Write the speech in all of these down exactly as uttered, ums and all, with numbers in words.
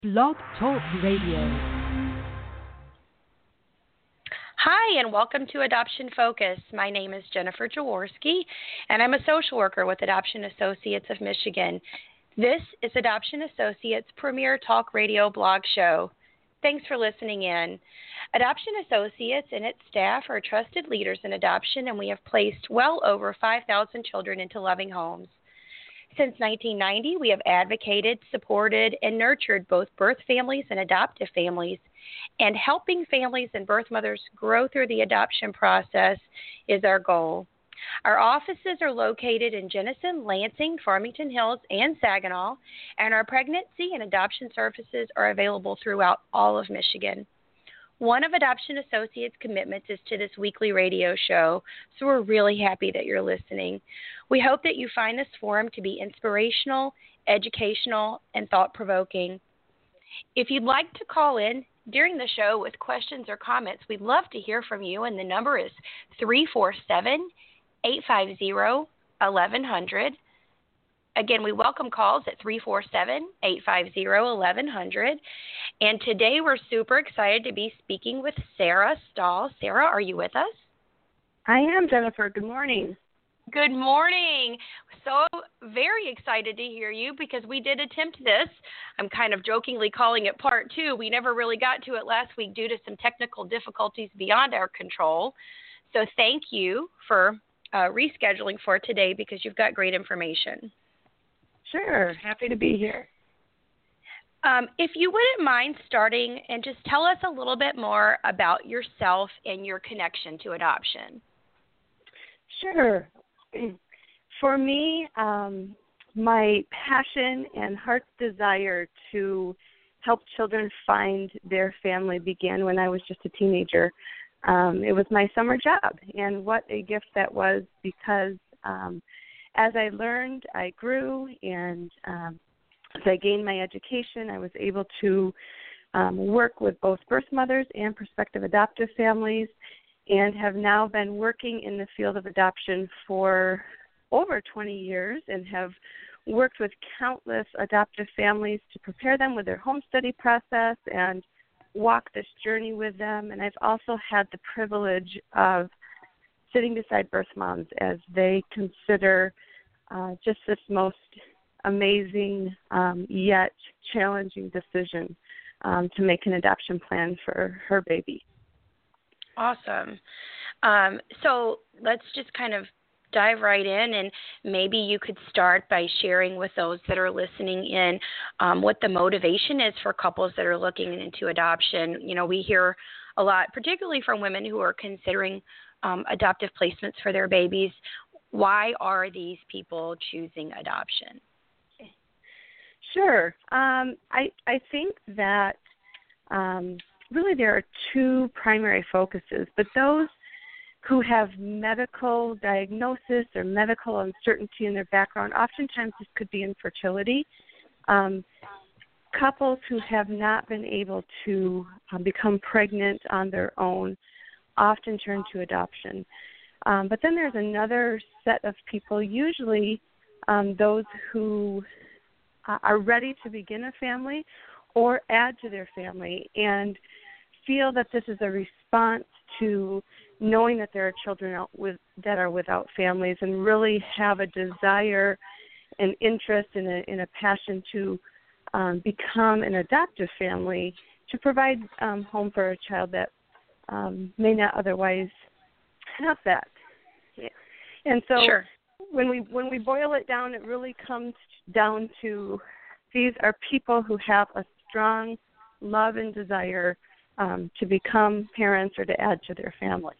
Blog Talk Radio. Hi, and welcome to Adoption Focus. My name is Jennifer Jaworski, and I'm a social worker with Adoption Associates of Michigan. This is Adoption Associates' premier talk radio blog show. Thanks for listening in. Adoption Associates and its staff are trusted leaders in adoption, and we have placed well over five thousand children into loving homes. Since nineteen ninety, we have advocated, supported, and nurtured both birth families and adoptive families, and helping families and birth mothers grow through the adoption process is our goal. Our offices are located in Jenison, Lansing, Farmington Hills, and Saginaw, and our pregnancy and adoption services are available throughout all of Michigan. One of Adoption Associates' commitments is to this weekly radio show, so we're really happy that you're listening. We hope that you find this forum to be inspirational, educational, and thought-provoking. If you'd like to call in during the show with questions or comments, we'd love to hear from you, and the number is three four seven, eight five zero, one one zero zero. Again, we welcome calls at three four seven, eight five zero, one one zero zero. And today we're super excited to be speaking with Sarah Stahl. Sarah, are you with us? I am, Jennifer. Good morning. Good morning. So very excited to hear you because we did attempt this. I'm kind of jokingly calling it part two. We never really got to it last week due to some technical difficulties beyond our control. So thank you for uh, rescheduling for today because you've got great information. Sure. Happy to be here. Um, if you wouldn't mind starting and just tell us a little bit more about yourself and your connection to adoption. Sure. For me, um, my passion and heart's desire to help children find their family began when I was just a teenager. Um, it was my summer job, and what a gift that was because um, as I learned, I grew, and um, as I gained my education, I was able to um, work with both birth mothers and prospective adoptive families, and have now been working in the field of adoption for over twenty years and have worked with countless adoptive families to prepare them with their home study process and walk this journey with them. And I've also had the privilege of sitting beside birth moms as they consider uh, just this most amazing um, yet challenging decision um, to make an adoption plan for her baby. Awesome. Um, so let's just kind of dive right in, and maybe you could start by sharing with those that are listening in um, what the motivation is for couples that are looking into adoption. You know, we hear a lot, particularly from women who are considering um, adoptive placements for their babies. Why are these people choosing adoption? Sure. Um, I, I think that um, really there are two primary focuses, but those who have medical diagnosis or medical uncertainty in their background, oftentimes this could be infertility. Um, couples who have not been able to um, become pregnant on their own often turn to adoption. Um, but then there's another set of people, usually um, those who uh, are ready to begin a family or add to their family and feel that this is a response to knowing that there are children out with, that are without families, and really have a desire and interest and a, in a passion to um, become an adoptive family to provide um, home for a child that um, may not otherwise have that. Yeah. And so sure. when we when we boil it down, it really comes down to these are people who have a strong love and desire um, to become parents or to add to their family.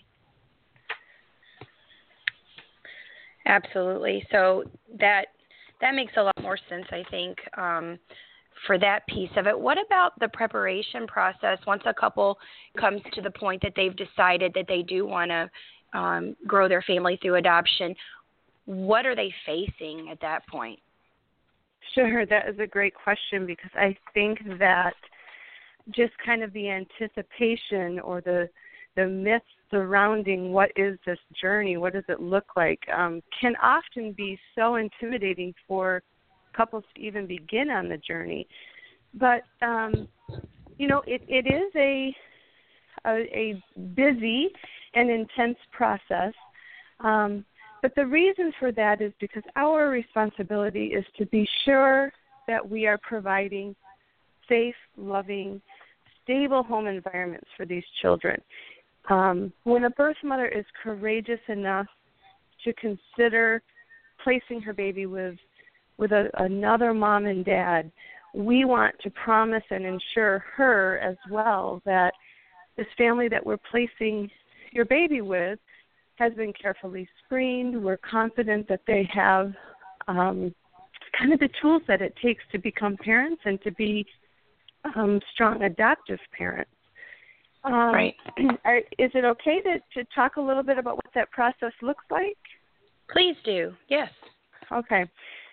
Absolutely. So that that makes a lot more sense, I think, um, for that piece of it. What about the preparation process once a couple comes to the point that they've decided that they do want to um, grow their family through adoption? What are they facing at that point? Sure, that is a great question because I think that just kind of the anticipation or the the myth surrounding what is this journey, what does it look like, um, can often be so intimidating for couples to even begin on the journey. but um, you know, it, it is a, a a busy and intense process. Um, but the reason for that is because our responsibility is to be sure that we are providing safe, loving, stable home environments for these children. Um, when a birth mother is courageous enough to consider placing her baby with with a, another mom and dad, we want to promise and ensure her as well that this family that we're placing your baby with has been carefully screened. We're confident that they have um, kind of the tools that it takes to become parents and to be um, strong adoptive parents. Um, right. Are, is it okay to, to talk a little bit about what that process looks like? Please do, yes. Okay.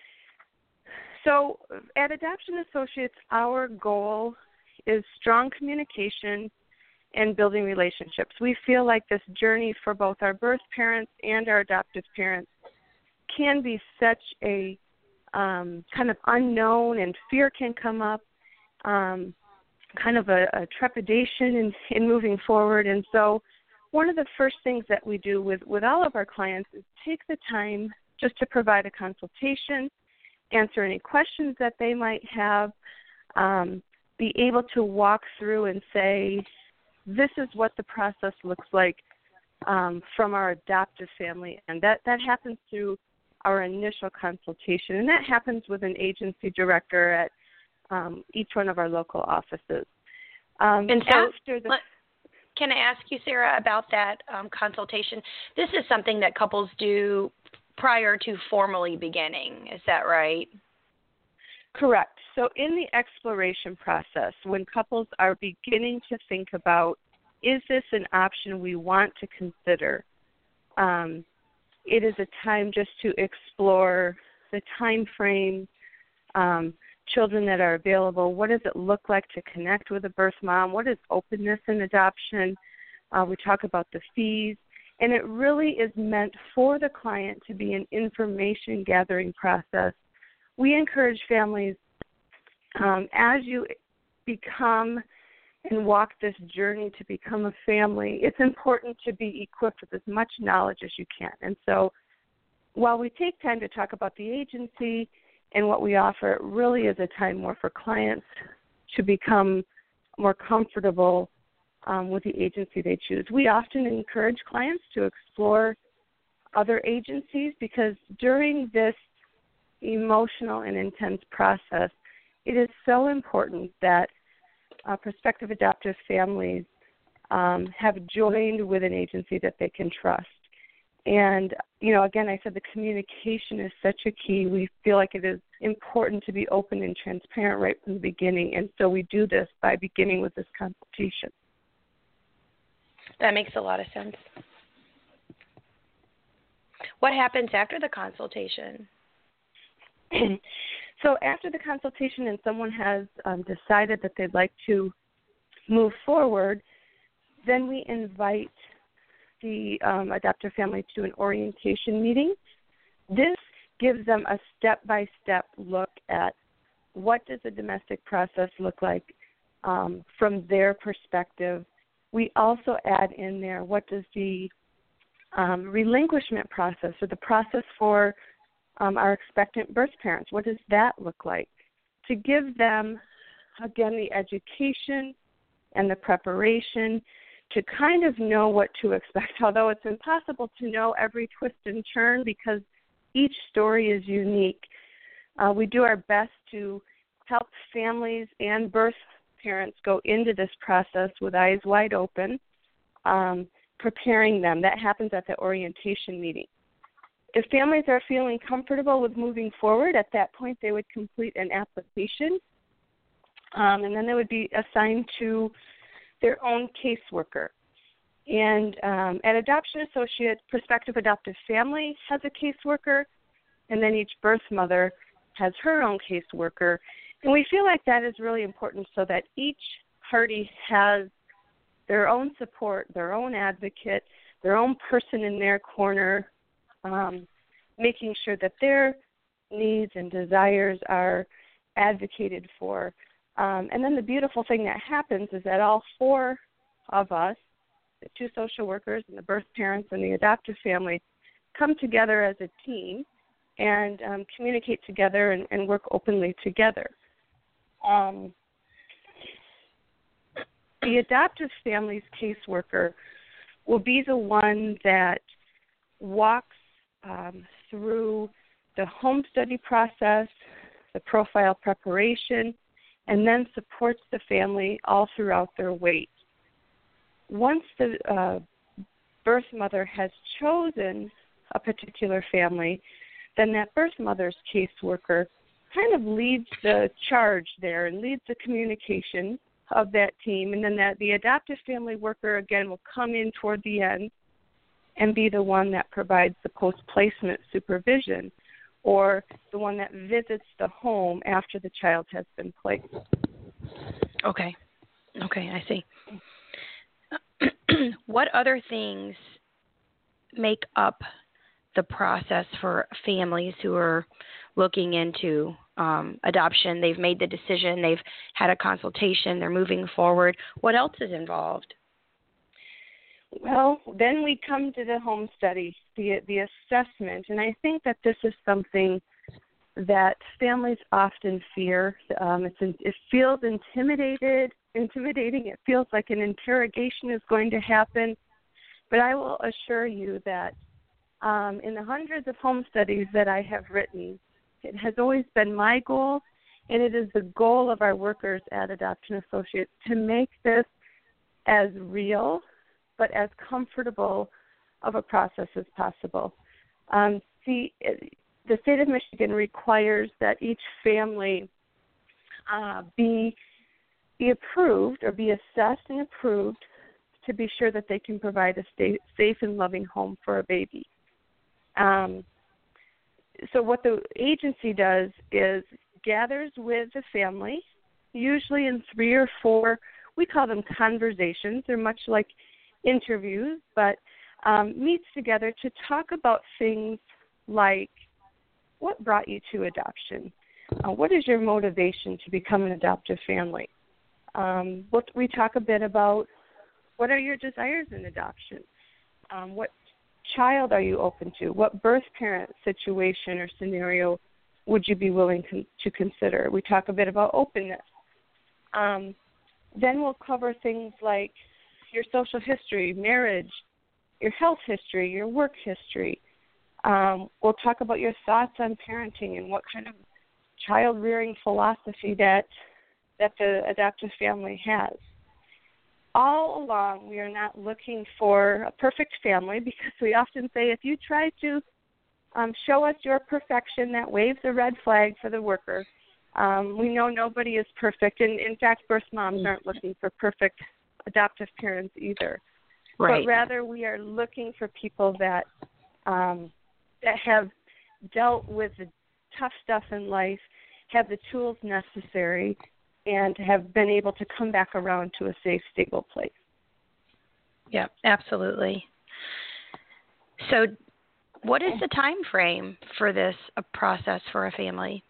So at Adoption Associates, our goal is strong communication and building relationships. We feel like this journey for both our birth parents and our adoptive parents can be such a um, kind of unknown, and fear can come up, um, kind of a, a trepidation in, in moving forward. And so one of the first things that we do with, with all of our clients is take the time just to provide a consultation, answer any questions that they might have, um, be able to walk through and say, this is what the process looks like um, from our adoptive family. And that, that happens through our initial consultation. And that happens with an agency director at um, each one of our local offices. Um, and so, after the, let, can I ask you, Sarah, about that um, consultation? This is something that couples do prior to formally beginning. Is that right? Correct. So in the exploration process, when couples are beginning to think about, is this an option we want to consider, um, it is a time just to explore the time frame, um, children that are available, what does it look like to connect with a birth mom, what is openness in adoption, uh, we talk about the fees, and it really is meant for the client to be an information gathering process. We encourage families, um, as you become and walk this journey to become a family, it's important to be equipped with as much knowledge as you can. And so while we take time to talk about the agency and what we offer, it really is a time more for clients to become more comfortable um, with the agency they choose. We often encourage clients to explore other agencies because during this emotional and intense process, it is so important that uh, prospective adoptive families um, have joined with an agency that they can trust. And, you know, again, I said the communication is such a key. We feel like it is important to be open and transparent right from the beginning. And so we do this by beginning with this consultation. That makes a lot of sense. What happens after the consultation? So after the consultation and someone has um, decided that they'd like to move forward, then we invite the um, adoptive family to an orientation meeting. This gives them a step-by-step look at what does the domestic process look like um, from their perspective. We also add in there what does the um, relinquishment process or the process for um, our expectant birth parents, what does that look like? To give them, again, the education and the preparation to kind of know what to expect, although it's impossible to know every twist and turn because each story is unique. Uh, we do our best to help families and birth parents go into this process with eyes wide open, um, preparing them. That happens at the orientation meeting. If families are feeling comfortable with moving forward, at that point they would complete an application, um, and then they would be assigned to their own caseworker. And um, at Adoption Associates, prospective adoptive family has a caseworker, and then each birth mother has her own caseworker. And we feel like that is really important so that each party has their own support, their own advocate, their own person in their corner, um, making sure that their needs and desires are advocated for. Um, and then the beautiful thing that happens is that all four of us, the two social workers and the birth parents and the adoptive family, come together as a team and um, communicate together and, and work openly together. Um, the adoptive family's caseworker will be the one that walks um, through the home study process, the profile preparation, and then supports the family all throughout their wait. Once the uh, birth mother has chosen a particular family, then that birth mother's caseworker kind of leads the charge there and leads the communication of that team, and then that the adoptive family worker, again, will come in toward the end and be the one that provides the post-placement supervision or the one that visits the home after the child has been placed. Okay. Okay, I see. What other things make up the process for families who are looking into um, adoption? They've made the decision, they've had a consultation, they're moving forward. What else is involved? Well, then we come to the home study, the the assessment, and I think that this is something that families often fear. Um, it's, it feels intimidated, intimidating. It feels like an interrogation is going to happen. But I will assure you that um, in the hundreds of home studies that I have written, it has always been my goal, and it is the goal of our workers at Adoption Associates to make this as real but as comfortable of a process as possible. Um, see, the state of Michigan requires that each family uh, be be approved or be assessed and approved to be sure that they can provide a sta- safe and loving home for a baby. Um, so what the agency does is gathers with the family, usually in three or four, we call them conversations. They're much like interviews, but um, meets together to talk about things like what brought you to adoption? Uh, what is your motivation to become an adoptive family? Um, what, we talk a bit about what are your desires in adoption? Um, what child are you open to? What birth parent situation or scenario would you be willing con- to consider? We talk a bit about openness. Um, then we'll cover things like your social history, marriage, your health history, your work history. Um, we'll talk about your thoughts on parenting and what kind of child-rearing philosophy that that the adoptive family has. All along, we are not looking for a perfect family because we often say if you try to um, show us your perfection, that waves a red flag for the worker. Um, we know nobody is perfect, and in fact, birth moms aren't looking for perfect adoptive parents either. Right. But rather, we are looking for people that um, that have dealt with the tough stuff in life, have the tools necessary, and have been able to come back around to a safe, stable place. Yeah, absolutely. So what is the time frame for this a process for a family?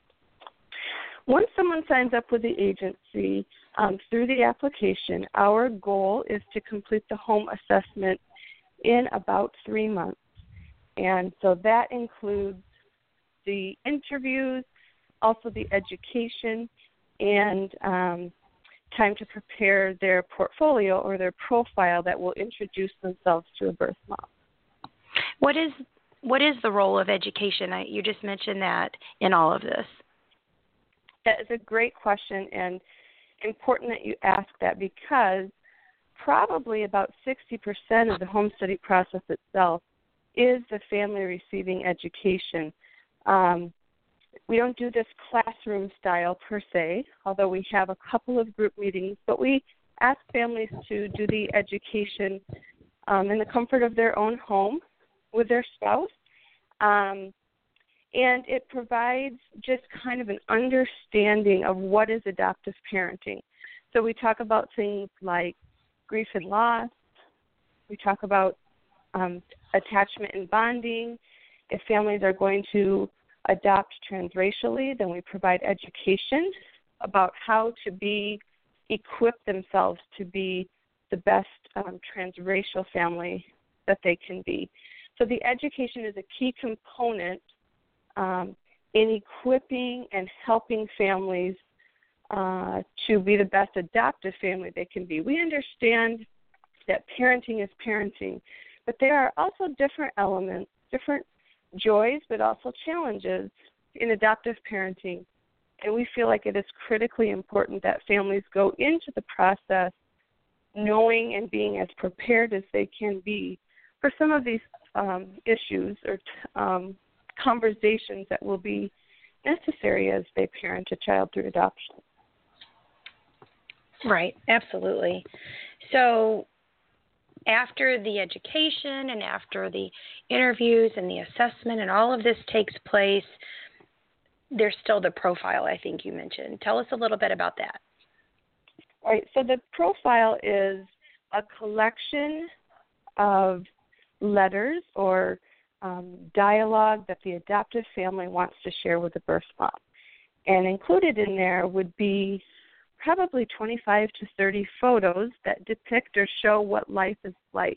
Once someone signs up with the agency um, through the application, our goal is to complete the home assessment in about three months. And so that includes the interviews, also the education, and um, time to prepare their portfolio or their profile that will introduce themselves to a birth mom. What is what is the role of education? I, you just mentioned that in all of this. That is a great question, and important that you ask that because probably about sixty percent of the home study process itself is the family receiving education. Um, we don't do this classroom style per se, although we have a couple of group meetings, but we ask families to do the education um, in the comfort of their own home with their spouse. Um, and it provides just kind of an understanding of what is adoptive parenting. So we talk about things like grief and loss. We talk about um, attachment and bonding. If families are going to adopt transracially, then we provide education about how to be, equip themselves to be the best um, transracial family that they can be. So the education is a key component um, in equipping and helping families uh, to be the best adoptive family they can be. We understand that parenting is parenting, but there are also different elements, different joys, but also challenges in adoptive parenting. And we feel like it is critically important that families go into the process knowing and being as prepared as they can be for some of these um, issues or um, conversations that will be necessary as they parent a child through adoption. Right, absolutely. So after the education and after the interviews and the assessment and all of this takes place, there's still the profile, I think you mentioned. Tell us a little bit about that. All right, so the profile is a collection of letters or um, dialogue that the adoptive family wants to share with the birth mom. And included in there would be probably twenty-five to thirty photos that depict or show what life is like.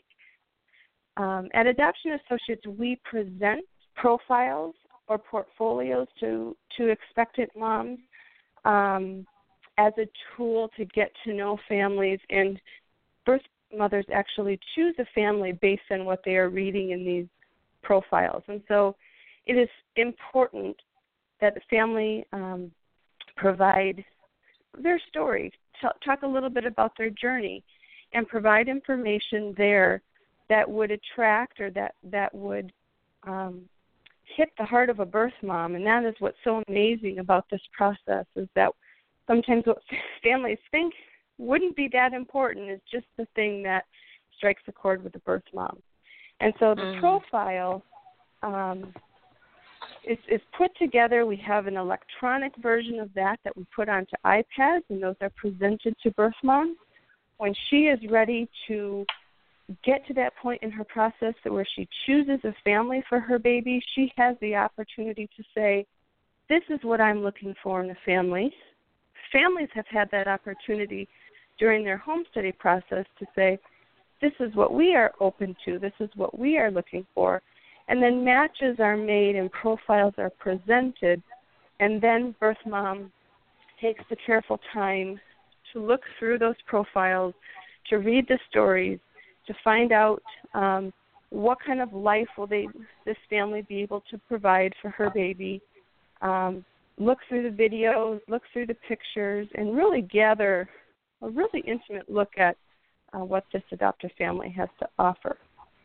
Um, at Adoption Associates, we present profiles or portfolios to, to expectant moms um, as a tool to get to know families, and birth mothers actually choose a family based on what they are reading in these profiles. And so it is important that the family um, provide their story, t- talk a little bit about their journey, and provide information there that would attract or that, that would um, hit the heart of a birth mom. And that is what's so amazing about this process, is that sometimes what families think wouldn't be that important is just the thing that strikes a chord with the birth mom. And so the mm. profile um, is, is put together. We have an electronic version of that that we put onto iPads, and those are presented to birth moms. When she is ready to get to that point in her process where she chooses a family for her baby, she has the opportunity to say, this is what I'm looking for in a family. Families have had that opportunity during their home study process to say, this is what we are open to, this is what we are looking for. And then matches are made and profiles are presented, and then birth mom takes the careful time to look through those profiles, to read the stories, to find out um, what kind of life will they, this family be able to provide for her baby, um, look through the videos, look through the pictures, and really gather a really intimate look at uh, what this adoptive family has to offer.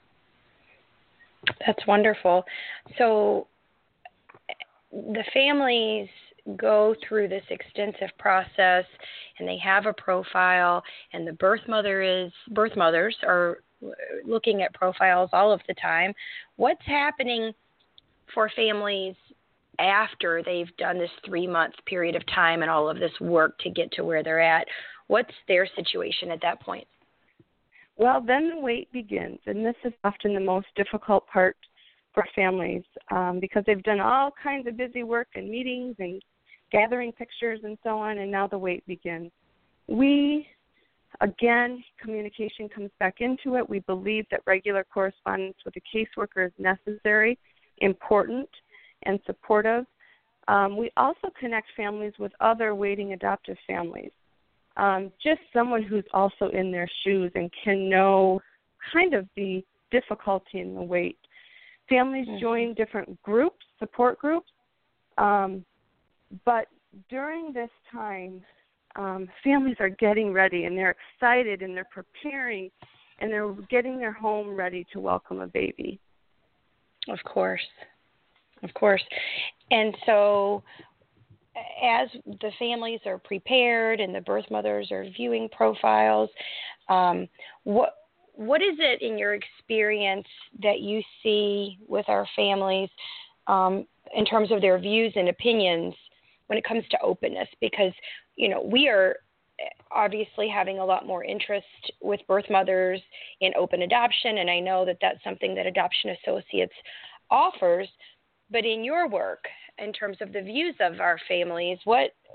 That's wonderful. So the families go through this extensive process, and they have a profile, and the birth mother is birth mothers are looking at profiles all of the time. What's happening for families after they've done this three-month period of time and all of this work to get to where they're at? What's their situation at that point? Well, then the wait begins, and this is often the most difficult part for families um, because they've done all kinds of busy work and meetings and gathering pictures and so on, and now the wait begins. We, again, communication comes back into it. We believe that regular correspondence with a caseworker is necessary, important, and supportive. Um, we also connect families with other waiting adoptive families, um, just someone who's also in their shoes and can know kind of the difficulty in the wait. Families mm-hmm. join different groups, support groups, um, but during this time, um, families are getting ready, and they're excited, and they're preparing, and they're getting their home ready to welcome a baby. Of course. Of course. And so as the families are prepared and the birth mothers are viewing profiles, um, what what is it in your experience that you see with our families um, in terms of their views and opinions when it comes to openness? Because, you know, we are obviously having a lot more interest with birth mothers in open adoption, and I know that that's something that Adoption Associates offers. But in your work, in terms of the views of our families, what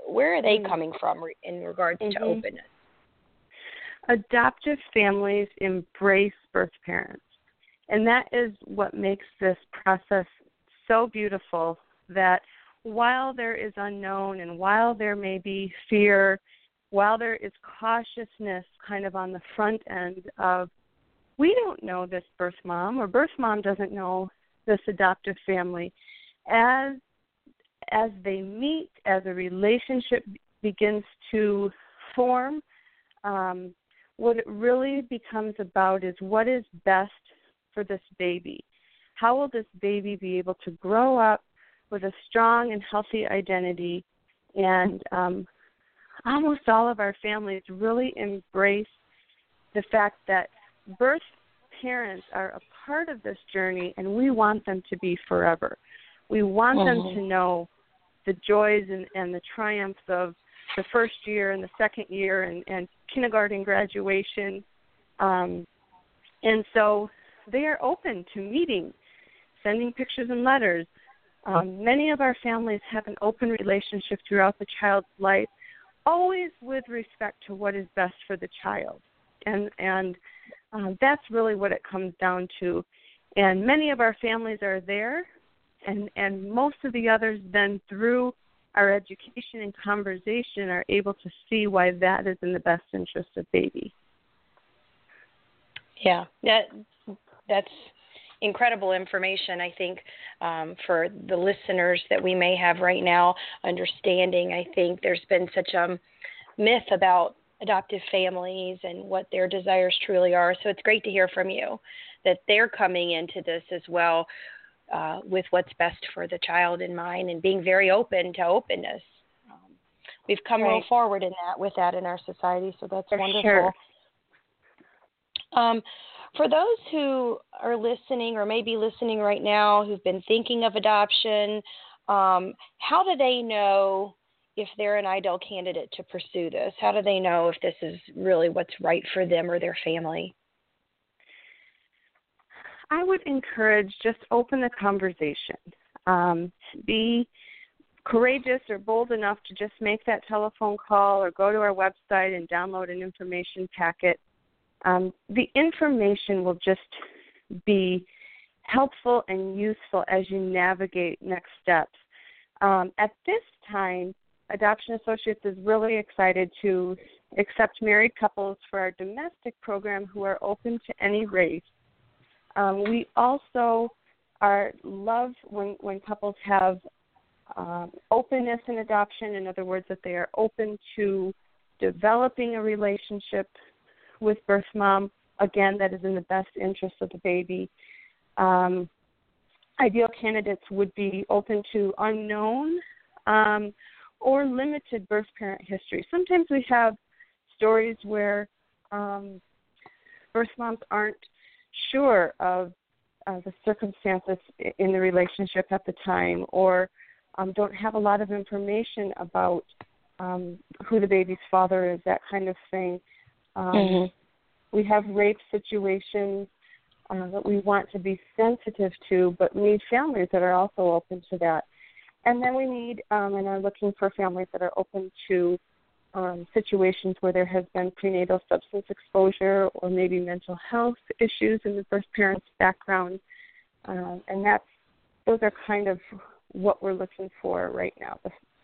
where are they Mm-hmm. coming from in regards Mm-hmm. to openness? Adoptive families embrace birth parents. And that is what makes this process so beautiful, that while there is unknown and while there may be fear, while there is cautiousness kind of on the front end of, we don't know this birth mom, or birth mom doesn't know this adoptive family, as as they meet, as a relationship begins to form, um, what it really becomes about is what is best for this baby. How will this baby be able to grow up with a strong and healthy identity? And um, almost all of our families really embrace the fact that birth parents are a part of this journey, and we want them to be forever. We want mm-hmm. them to know the joys and, and the triumphs of the first year and the second year and, and kindergarten graduation. Um, and so they are open to meeting, sending pictures and letters. Um, many of our families have an open relationship throughout the child's life, always with respect to what is best for the child. And, and um, that's really what it comes down to. And many of our families are there, and, and most of the others then through our education and conversation are able to see why that is in the best interest of baby. Yeah, that that's incredible information, I think, um, for the listeners that we may have right now understanding. I think there's been such a myth about adoptive families and what their desires truly are. So it's great to hear from you that they're coming into this as well uh, with what's best for the child in mind and being very open to openness. Um, we've come right. real forward in that with that in our society, so that's for wonderful. Sure. Um, for those who are listening or maybe listening right now who've been thinking of adoption, um, how do they know if they're an ideal candidate to pursue this? How do they know if this is really what's right for them or their family? I would encourage just open the conversation. Um, be courageous or bold enough to just make that telephone call or go to our website and download an information packet. Um, the information will just be helpful and useful as you navigate next steps. Um, at this time, Adoption Associates is really excited to accept married couples for our domestic program who are open to any race. Um, we also are love when, when couples have um, openness in adoption, in other words, that they are open to developing a relationship with birth mom, again, that is in the best interest of the baby. Um, ideal candidates would be open to unknown um, or limited birth parent history. Sometimes we have stories where um, birth moms aren't sure of uh, the circumstances in the relationship at the time, or um, don't have a lot of information about um, who the baby's father is, that kind of thing. Um, mm-hmm. We have rape situations uh, that we want to be sensitive to, but we need families that are also open to that. And then we need um, and are looking for families that are open to um, situations where there has been prenatal substance exposure or maybe mental health issues in the birth parent's background. Uh, and that's those are kind of what we're looking for right now.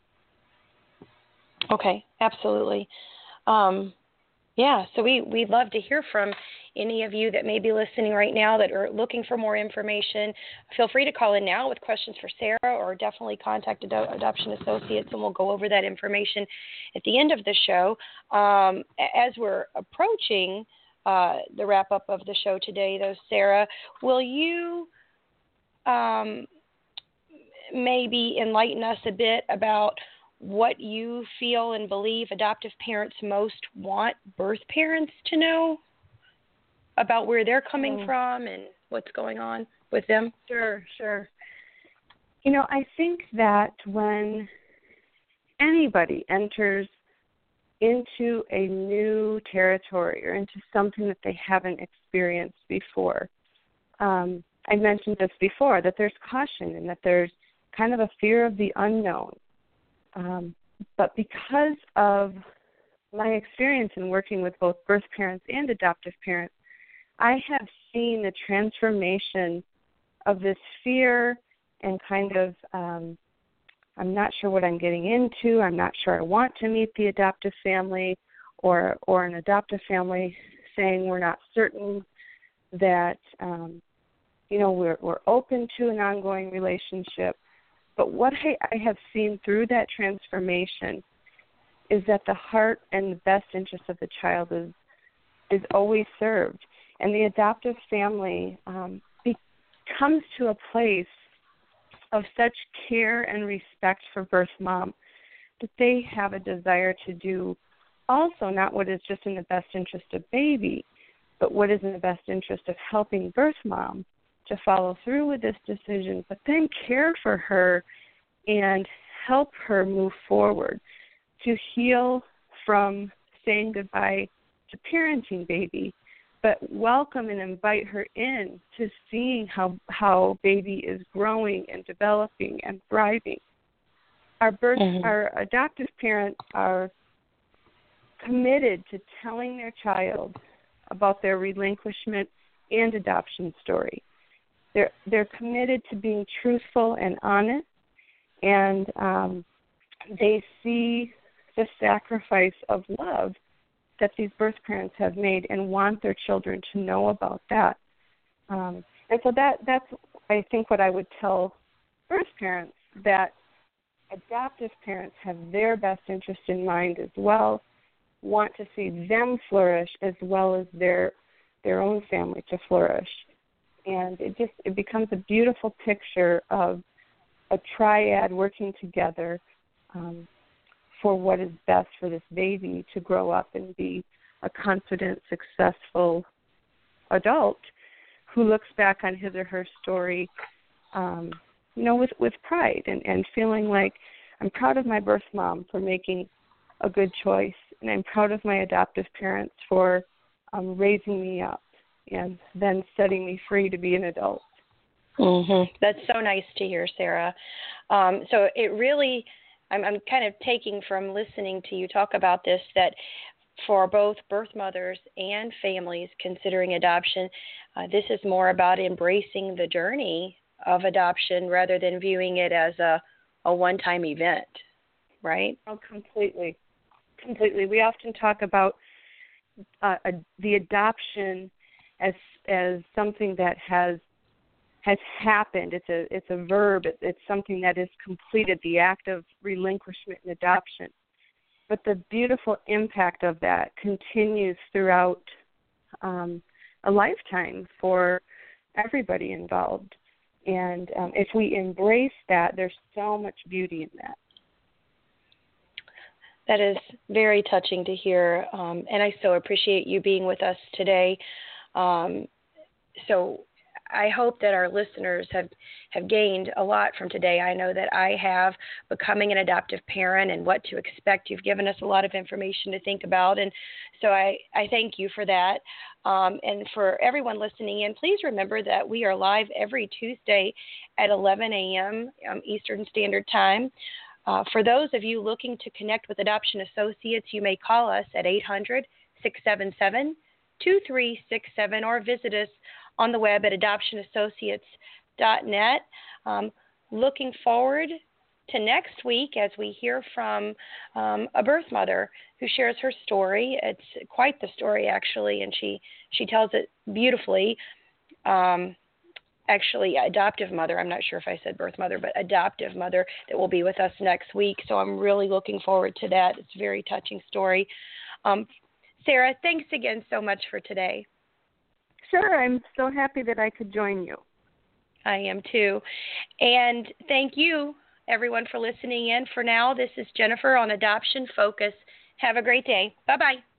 Okay, absolutely. Um, yeah, so we, we'd love to hear from any of you that may be listening right now that are looking for more information. Feel free to call in now with questions for Sarah, or definitely contact Ad- Adoption Associates, and we'll go over that information at the end of the show. Um, as we're approaching uh, the wrap-up of the show today, though, Sarah, will you um, maybe enlighten us a bit about what you feel and believe adoptive parents most want birth parents to know about where they're coming oh. from and what's going on with them? Sure, sure. You know, I think that when anybody enters into a new territory or into something that they haven't experienced before, um, I mentioned this before, that there's caution and that there's kind of a fear of the unknown. Um, but because of my experience in working with both birth parents and adoptive parents, I have seen the transformation of this fear and kind of, um, I'm not sure what I'm getting into, I'm not sure I want to meet the adoptive family, or or an adoptive family saying we're not certain that, um, you know, we're, we're open to an ongoing relationship. But what I, I have seen through that transformation is that the heart and the best interest of the child is is always served. And the adoptive family um, be, comes to a place of such care and respect for birth mom that they have a desire to do also not what is just in the best interest of baby, but what is in the best interest of helping birth mom to follow through with this decision, but then care for her and help her move forward to heal from saying goodbye to parenting baby, but welcome and invite her in to seeing how how baby is growing and developing and thriving. Our birth, mm-hmm. our adoptive parents are committed to telling their child about their relinquishment and adoption story. They're they're committed to being truthful and honest, and um, they see the sacrifice of love that these birth parents have made and want their children to know about that. Um, and so that that's, I think, what I would tell birth parents, that adoptive parents have their best interest in mind as well, want to see them flourish as well as their their own family to flourish. And it just it becomes a beautiful picture of a triad working together um, for what is best for this baby to grow up and be a confident, successful adult who looks back on his or her story, um, you know, with, with pride and, and feeling like I'm proud of my birth mom for making a good choice, and I'm proud of my adoptive parents for um, raising me up and then setting me free to be an adult. Mm-hmm. That's so nice to hear, Sarah. Um, so it really, I'm, I'm kind of taking from listening to you talk about this, that for both birth mothers and families considering adoption, uh, this is more about embracing the journey of adoption rather than viewing it as a, a one-time event, right? Oh, completely. Completely. We often talk about uh, a, the adoption as as something that has has happened. It's a it's a verb. It, it's something that is completed, the act of relinquishment and adoption. But the beautiful impact of that continues throughout um, a lifetime for everybody involved. And um, if we embrace that, there's so much beauty in that. That is very touching to hear, um, and I so appreciate you being with us today. Um, so I hope that our listeners have, have gained a lot from today. I know that I have, becoming an adoptive parent and what to expect. You've given us a lot of information to think about, and so I, I thank you for that. Um, and for everyone listening in, please remember that we are live every Tuesday at eleven a.m. Um, Eastern Standard Time. Uh, for those of you looking to connect with Adoption Associates, you may call us at eight hundred, six seven seven, two three six seven or visit us on the web at adoption associates dot net. Um, looking forward to next week as we hear from um, a birth mother who shares her story. It's quite the story, actually, and she, she tells it beautifully. Um, Actually, adoptive mother, I'm not sure if I said birth mother, but adoptive mother that will be with us next week. So I'm really looking forward to that. It's a very touching story. Um, Sarah, thanks again so much for today. Sure, I'm so happy that I could join you. I am too. And thank you, everyone, for listening in. For now, this is Jennifer on Adoption Focus. Have a great day. Bye-bye.